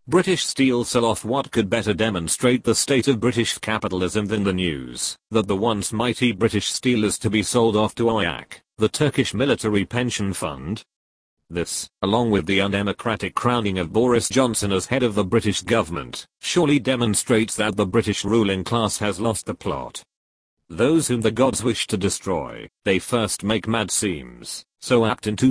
British Steel sell-off. What could better demonstrate the state of British capitalism than the news that the once mighty British Steel is to be sold off to OYAK, the Turkish military pension fund? This, along with the undemocratic crowning of Boris Johnson as head of the British government, surely demonstrates that the British ruling class has lost the plot. Those whom the gods wish to destroy, they first make mad seems so apt in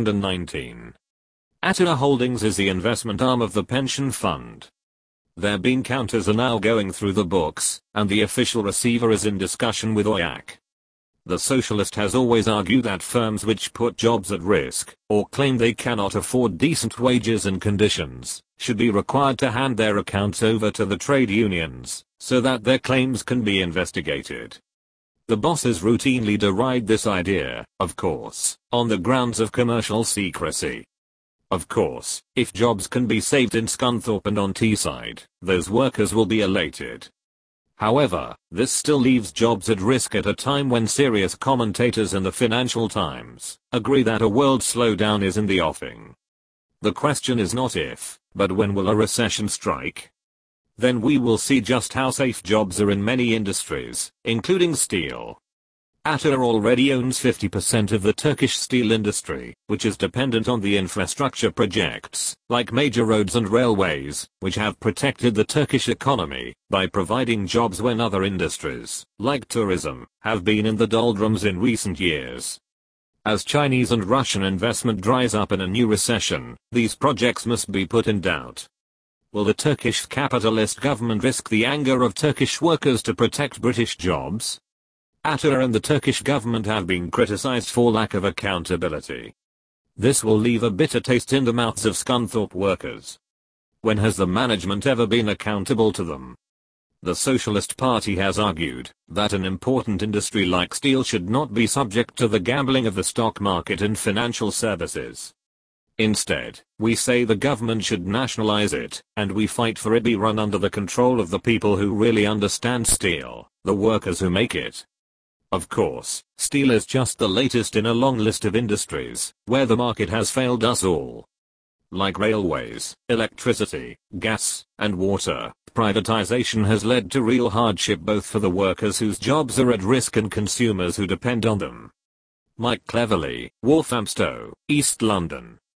2019. Atura Holdings is the investment arm of the pension fund. Their bean counters are now going through the books, and the official receiver is in discussion with OYAK. The socialist has always argued that firms which put jobs at risk, or claim they cannot afford decent wages and conditions, should be required to hand their accounts over to the trade unions, so that their claims can be investigated. The bosses routinely deride this idea, of course, on the grounds of commercial secrecy. Of course, if jobs can be saved in Scunthorpe and on Teesside, those workers will be elated. However, this still leaves jobs at risk at a time when serious commentators in the Financial Times agree that a world slowdown is in the offing. The question is not if, but when will a recession strike? Then we will see just how safe jobs are in many industries, including steel. Atura already owns 50% of the Turkish steel industry, which is dependent on the infrastructure projects, like major roads and railways, which have protected the Turkish economy by providing jobs when other industries, like tourism, have been in the doldrums in recent years. As Chinese and Russian investment dries up in a new recession, these projects must be put in doubt. Will the Turkish capitalist government risk the anger of Turkish workers to protect British jobs? Atura and the Turkish government have been criticized for lack of accountability. This will leave a bitter taste in the mouths of Scunthorpe workers. When has the management ever been accountable to them? The Socialist Party has argued that an important industry like steel should not be subject to the gambling of the stock market and financial services. Instead, we say the government should nationalize it, and we fight for it be run under the control of the people who really understand steel, the workers who make it. Of course, steel is just the latest in a long list of industries where the market has failed us all. Like railways, electricity, gas, and water, privatization has led to real hardship both for the workers whose jobs are at risk and consumers who depend on them. Mike Cleverly, Walthamstow, East London.